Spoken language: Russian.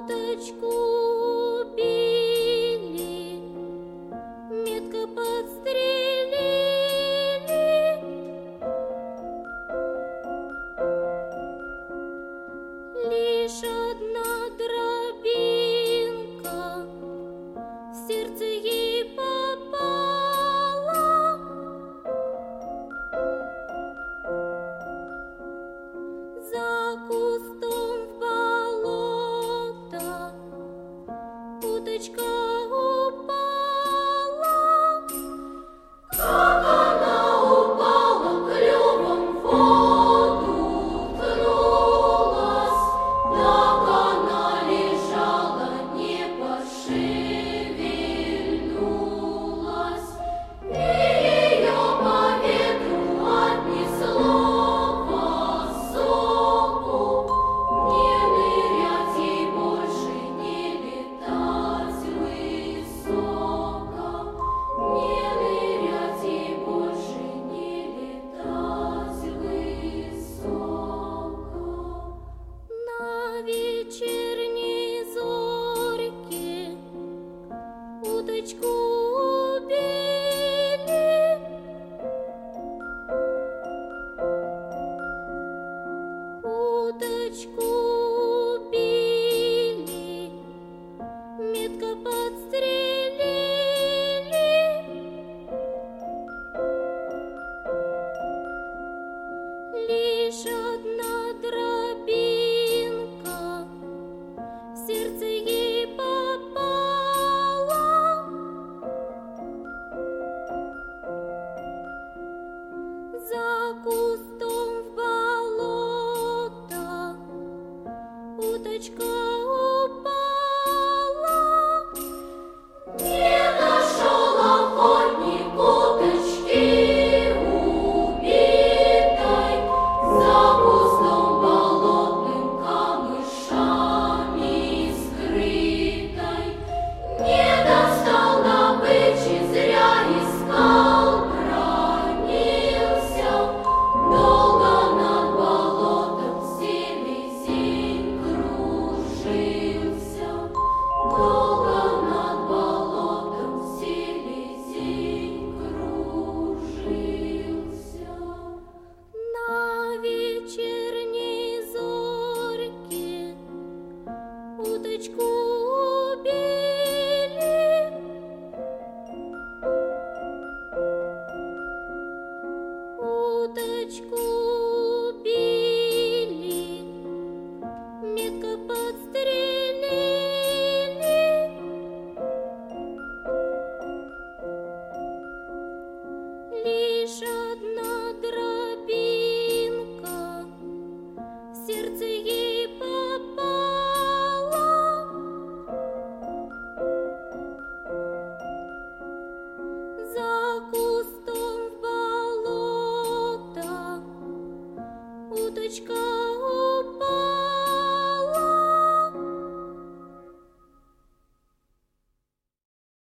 Уточку убили, метко подстрелили. Лишь одна дробинка в сердце ей попала. За кустом в болото уточка упала. Как она упала, клювом в воду уткнулась, так она лежала, не пошевельнулась. И ее по ветру отнесло в осоку. Не нырять ей больше, не летать высоко. Не нырять ей больше, не летать высоко. На вечерней зорьке уточку убили. Уточку убили, метко подстрелили. Лишь одна дробинка в сердце ей попала. За кустом в болото уточка упала. Не нашел охотник уточки убитой, за кустом болотным камышами скрытой. Не достал добычи, зря искал, бранился. Долго над болотом селезень кружился. Долго над болотом селезень кружился. На вечерней зорьке уточку убили. Уточку убили, метко подстрелили. Лишь одна дробинка в сердце ей попала.